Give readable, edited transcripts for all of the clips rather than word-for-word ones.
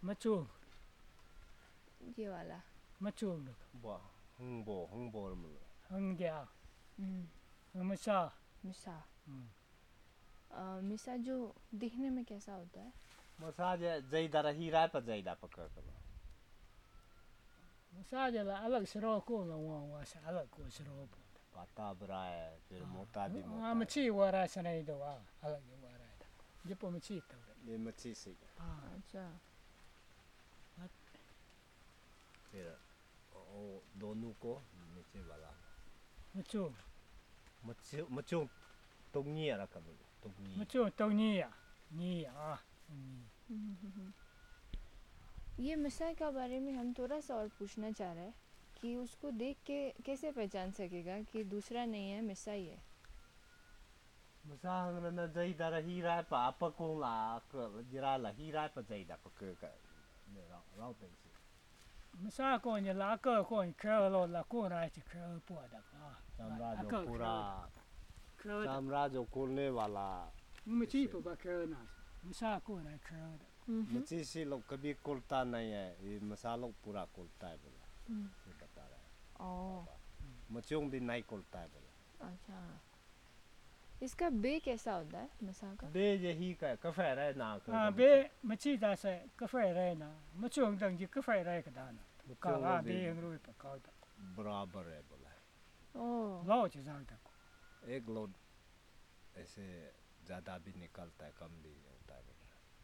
मचूंग ये वाला मचूंग Bo, hung bo mo. हंग्या मिसा मिसा मिसा जो दिखने में कैसा होता है Masa जाइदा रही राय पर जाइदा पकड़ कर मिसा जला अलग सरो को लवा से अलग को सरो पाता बराए फिर मोटा भी मोटा हाँ मच्छी वारा से नहीं दो अलग वारा है जिपो मच्छी तो ये मच्छी से अच्छा फिर ओ दोनों को नीचे वाला मच्छू मच्छू तुंगी रखा तुंगी मच्छू तो नहीं ये मिसा का बारे में हम थोड़ा सा और पूछना चाह रहे हैं कि उसको देख के कैसे पहचान सकेगा कि दूसरा नहीं है मिसा ही है मसा हंगना जाइदा रही राय पर आपको ला जरा रही राय पर जाइदा पकड़ कर राव पे से मिसा को ने लाकर को खेल लो ला को राय से खेल पोदा साम्राज्य खोलने वाला मच्छी पर बखेलना मिसा को राय खेल मच्छी से लोग कभी खोलता नहीं है ये मसालों पूरा खोलता है बोला ये बता रहा है मच्छियों भी नहीं खोलता है बोला अच्छा इसका बे कैसा होता है मिसा का बे यही का कफे रहे ना हाँ बे मच्छी दा से कफे रहे ना मच्छू दंग जी कफे रहे का दाना का बे अंगरूई पर का बराबर है बोला ओह लो चीज़ तक एक लोड ऐसे ज़्यादा भी निकलता है कम भी होता है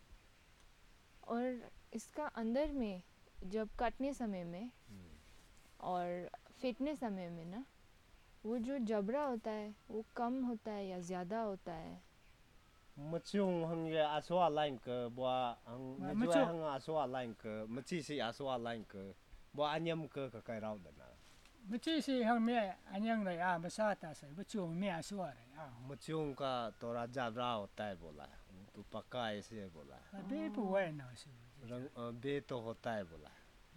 और इसका अंदर में जब काटने समय में और फेंटने समय में ना वो जो जबड़ा होता है वो कम होता है या ज़्यादा होता है मच्छियों हंगे आसवा लाइन के बुआ हंग जो हंग आसवा लाइन के मच्छी से आसवा लाइन के बुआ अन्यम के कई राव देना मच्छी से हम में अन्यंग रहे मसाता से मच्छू में आसवा रहे मच्छियों का थोड़ा जबड़ा होता है बोला तो पक्का ऐसे बोला बे पुए ना से बे तो होता है बोला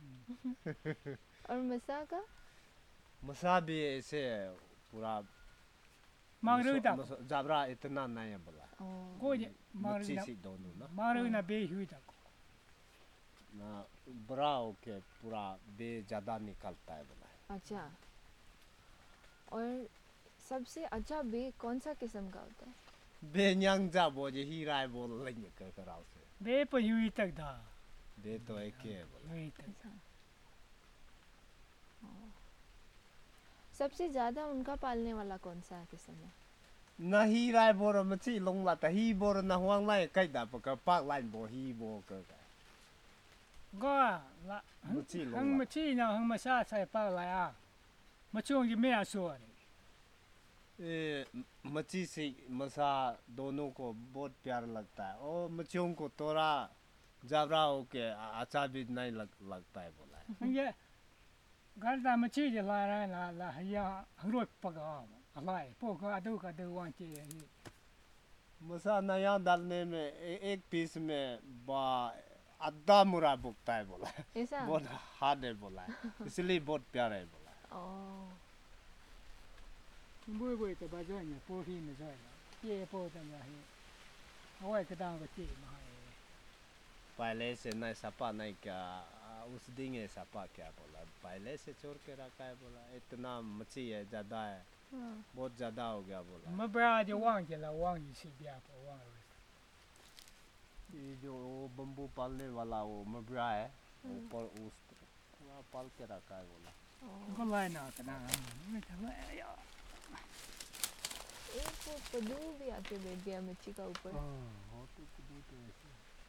और मिसा का मसा भी ऐसे पूरा मांगरूदा जबरा इतना नहीं है बोला कोई मच्छी से दोनों ना मांगरू ना बे हुई तक ना बड़ा होके पूरा बे ज़्यादा निकलता है बोला अच्छा और सबसे अच्छा बे कौन सा किस्म का होता है बे न्यांग जा बोझे ही राय बोल लेंगे कर कराओ से बे पर हुई तक दा बे तो एक ही है बोला हुई तक सबसे ज़्यादा उनका पालने वाला कौन सा किस्म है नहीं राय बोर मच्छी लंग ला ही बोर ना हुआंग लाई कई दा पका पाक लाइन बो ही बो कर ก็ละหังมาชี้นะหังมาซาใส่ปากอะไรमच्छू जी में आसवा मच्छी से मसा दोनों को बहुत प्यारा लगता है और मच्छियों को थोड़ा जबरा होके अच्छा भी नहीं लगता है बोला है ये गर्दा मच्छी जे ला रहा ला या हरोक पका अलाई पोको अदू वांचे मसा नया डालने में एक पीस में बा आधा मुरा बुकता है बोला ऐसा बहुत हार्ड है बोला है इसलिए बहुत प्यारा है बोला ओह बुई तो बाजो ने पोही में जाए ये पो तंगा है हवाई के दांग को ची मा है पहले से नहीं सपा नहीं क्या उस दिन है सपा क्या बोला पहले से छोड़ के रखा है बोला इतना मच्छी है ज़्यादा है बहुत ज़्यादा हो गया बोला मैं बड़ा जो वांग जी सी बिया पर वांग ये जो बम्बू पालने वाला वो मबरा है ऊपर उस पाल के रखा है बोला को लाई ना करना मैं तो यार एक वो पदू भी आके बैठ गया मच्छी का ऊपर हाँ तो ऐसे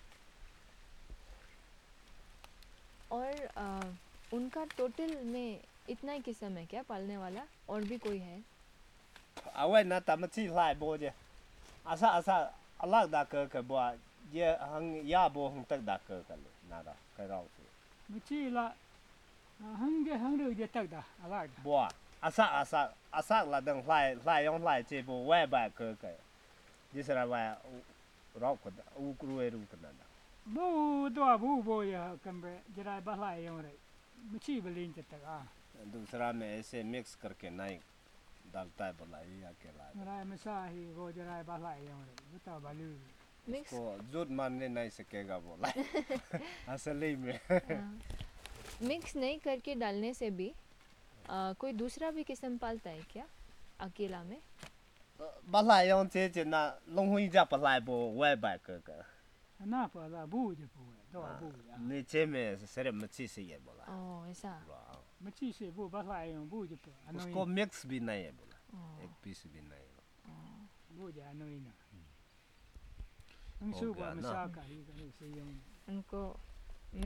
और उनका टोटल में इतना ही किस्म है क्या पालने वाला और भी कोई है अवे ना मच्छी लाई बोझे आसा अलग दा कर बुआ ये हंग या बो हंग तक दा कर ले नारा कराओ से मच्छी ला हंग जे तक दा अलग बुआ आसा ला दंग लाई यों लाई जे बो वे बा कर जिसरा वा राव को उ क्रुए रु कर ना बो या कंबे जरा बहलाई यों रे मच्छी बलिन जे तक दूसरा में ऐसे मिक्स करके नहीं डालता है बोला ये अकेला जरा मसा ही वो जरा बहलाई यों रे बता बालू मिक्स उसको झूठ मानने नहीं सकेगा बोला असली में मिक्स नहीं करके डालने से भी कोई दूसरा भी किस्म पालता है क्या अकेला में? 不赖用这这那龙回家不赖不外白哥哥， 那不啦不就不会，都不呀。 你这面是谁没吃谁也不赖， ओह ऐसा। मैं चीज़ से वो बस आए हूँ वो जो उसको मिक्स भी नहीं है बोला, एक पीस भी नहीं है। वो जानो ही ना। हम सुबह में शाकाहारी का से यूँ उनको